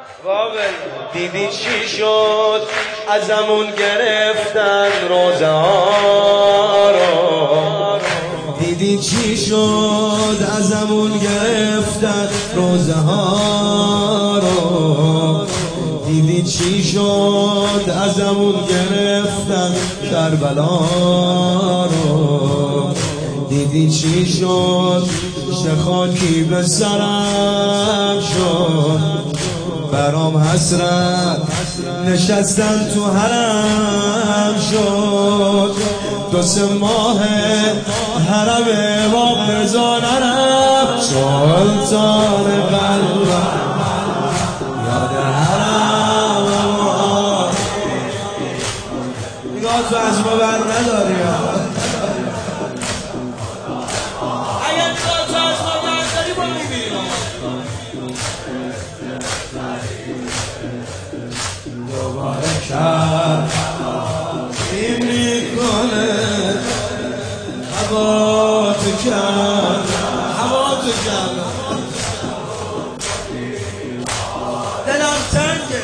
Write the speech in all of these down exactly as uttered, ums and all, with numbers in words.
دیدی چی شد ازمون گرفتن روزه ها رو، دیدی چی شد ازمون گرفتن روزه ها رو، دیدی چی شد ازمون گرفتن کربلا رو، دیدی چی شد چه خاکی به سرم شد، برام حسرت نشستن تو حرم شد، دو سه ماه حرم امام رضا نرفت، سلطان قلبم یاد حرم نگاه تو از ما بر نداری اگر نگاه تو از ما بر داری با میبینیم دوباره کرد این میکنه هوا تو کرد هوا تو کرد دلم تنگه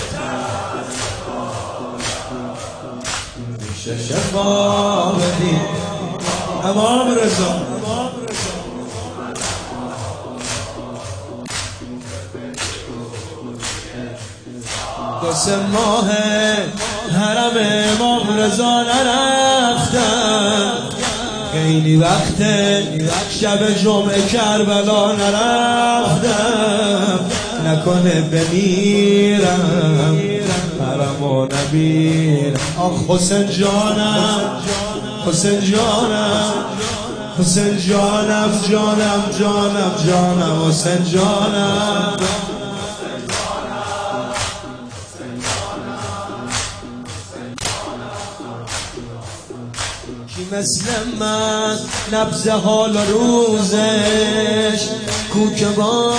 میشه شفا بدی امام رضا دو سه ماه حرم امام رضا نرفتم، خیلی وقت شب جمعه کربلا نرفتم، نکنه بمیرم حرمو نبیرم. آخ حسین جانم حسین جانم حسین جانم جانم جانم جانم حسین جانم کی مثل من نبض حال و روزش کو که با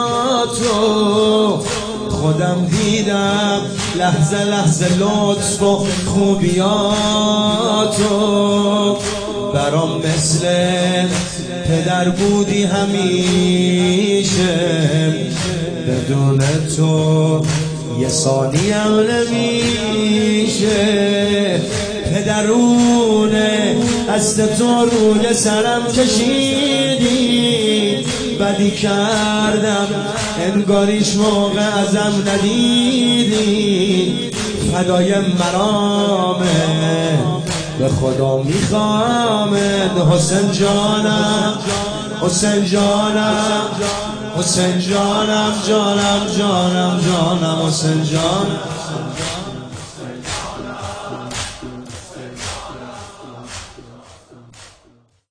تو خودم دیدم لحظه لحظه لطف و خوبیاتو، برام مثل پدر بودی همیشه، بدون تو یه ثانیم نمیشه، پدرونه دست تو روی سرم کشیدی، بدی کردم انگاریش موقع ازم ندیدی، فدای مرامه به خدا میخوامد حسین جانم حسین جانم حسین جانم جانم جانم جانم حسین جانم